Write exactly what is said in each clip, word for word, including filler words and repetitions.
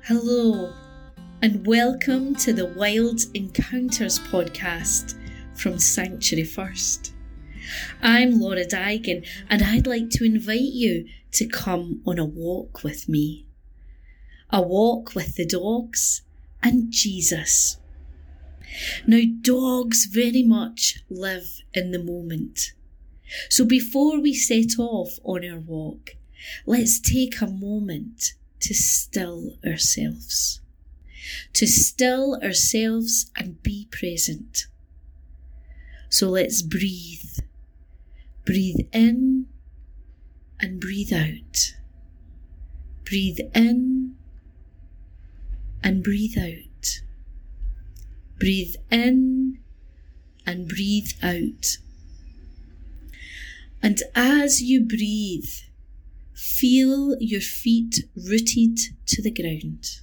Hello, and welcome to the Wild Encounters podcast from Sanctuary First. I'm Laura Dygan, and I'd like to invite you to come on a walk with me. A walk with the dogs and Jesus. Now, dogs very much live in the moment. So before we set off on our walk, let's take a moment to still ourselves. To still ourselves and be present. So let's breathe. Breathe in and breathe out. Breathe in and breathe out. Breathe in and breathe out. And as you breathe, feel your feet rooted to the ground.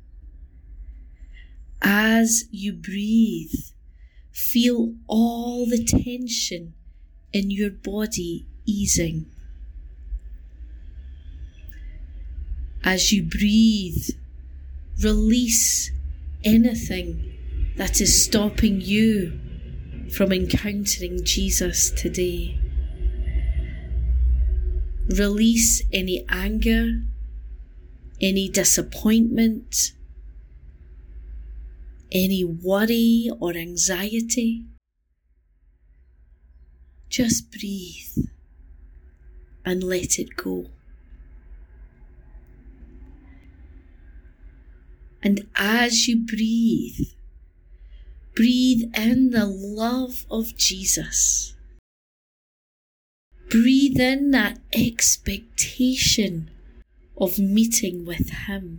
As you breathe, feel all the tension in your body easing. As you breathe, release anything that is stopping you from encountering Jesus today. Release any anger, any disappointment, any worry or anxiety. Just breathe and let it go. And as you breathe, breathe in the love of Jesus. Breathe in that expectation of meeting with Him.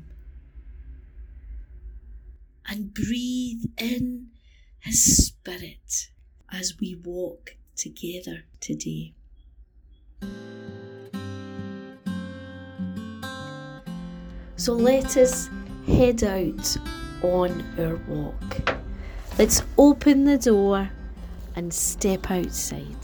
And breathe in His Spirit as we walk together today. So let us head out on our walk. Let's open the door and step outside.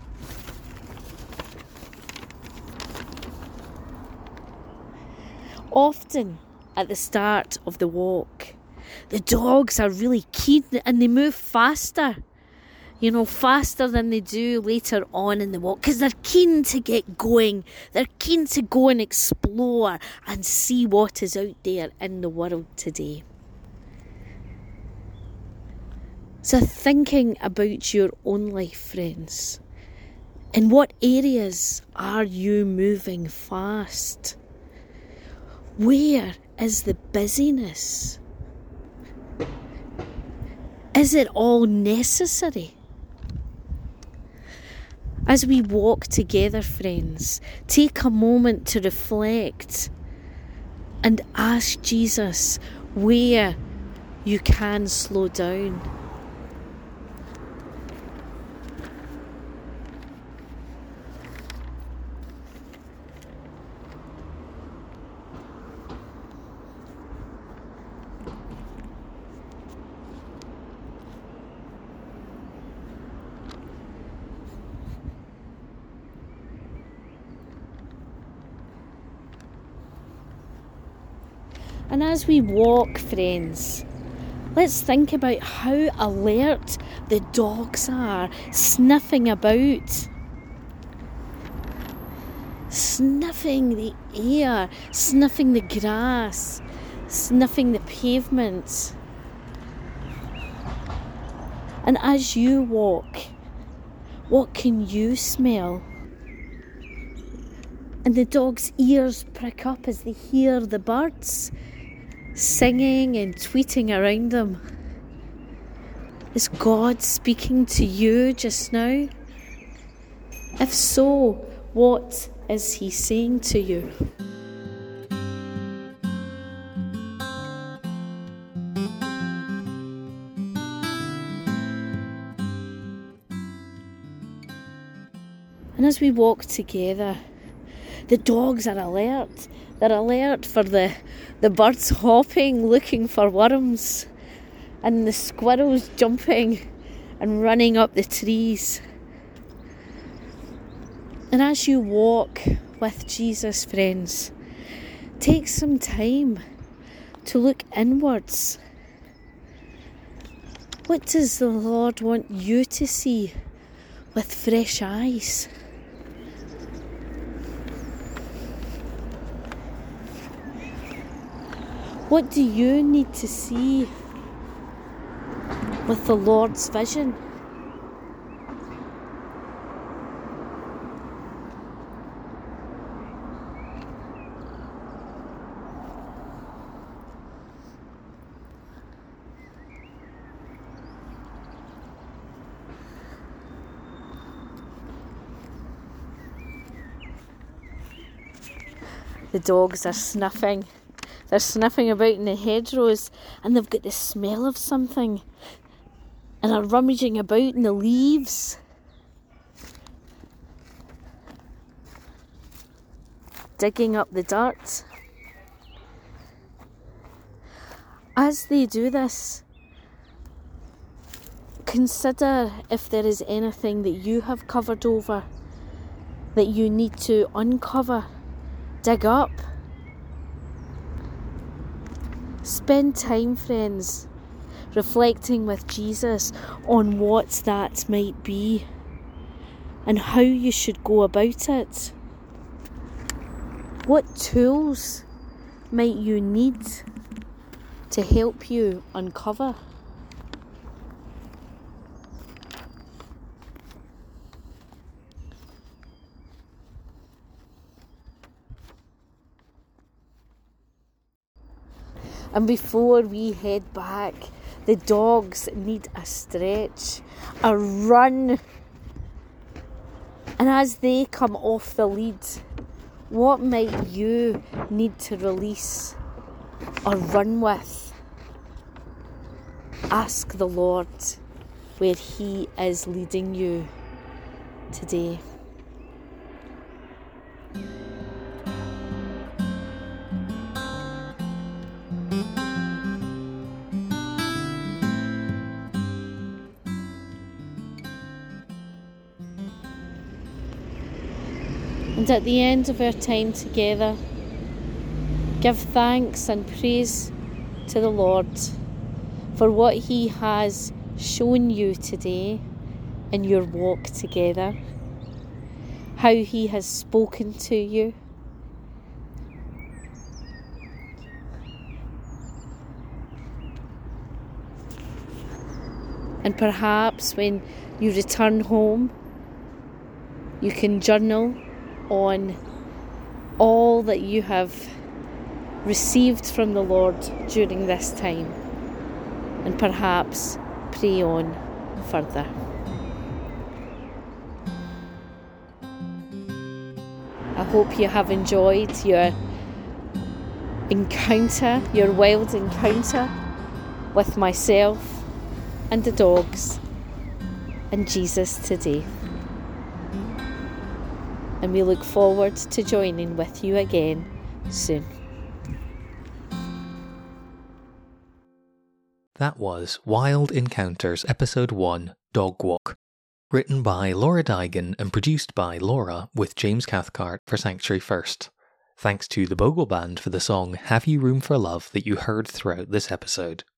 Often at the start of the walk, the dogs are really keen and they move faster, you know, faster than they do later on in the walk because they're keen to get going. They're keen to go and explore and see what is out there in the world today. So thinking about your own life, friends, in what areas are you moving fast? Where is the busyness? Is it all necessary? As we walk together, friends, take a moment to reflect and ask Jesus where you can slow down. And as we walk, friends, let's think about how alert the dogs are, sniffing about. Sniffing the air, sniffing the grass, sniffing the pavement. And as you walk, what can you smell? And the dog's ears prick up as they hear the birds singing and tweeting around them. Is God speaking to you just now? If so, what is He saying to you? And as we walk together, the dogs are alert. They're alert for the, the birds hopping, looking for worms, and the squirrels jumping and running up the trees. And as you walk with Jesus, friends, take some time to look inwards. What does the Lord want you to see with fresh eyes? What do you need to see with the Lord's vision? The dogs are sniffing. They're sniffing about in the hedgerows, and they've got the smell of something, and are rummaging about in the leaves. Digging up the dirt. As they do this, consider if there is anything that you have covered over that you need to uncover. Dig up. Spend time, friends, reflecting with Jesus on what that might be and how you should go about it. What tools might you need to help you uncover? And before we head back, the dogs need a stretch, a run. And as they come off the lead, what might you need to release or run with? Ask the Lord where He is leading you today. And at the end of our time together, give thanks and praise to the Lord for what He has shown you today in your walk together, how He has spoken to you. And perhaps when you return home, you can journal on all that you have received from the Lord during this time, and perhaps pray on further. I hope you have enjoyed your encounter, your wild encounter with myself and the dogs and Jesus today. And we look forward to joining with you again soon. That was Wild Encounters Episode one, Dog Walk, written by Laura Daigan and produced by Laura with James Cathcart for Sanctuary First. Thanks to the Bogle Band for the song Have You Room for Love that you heard throughout this episode.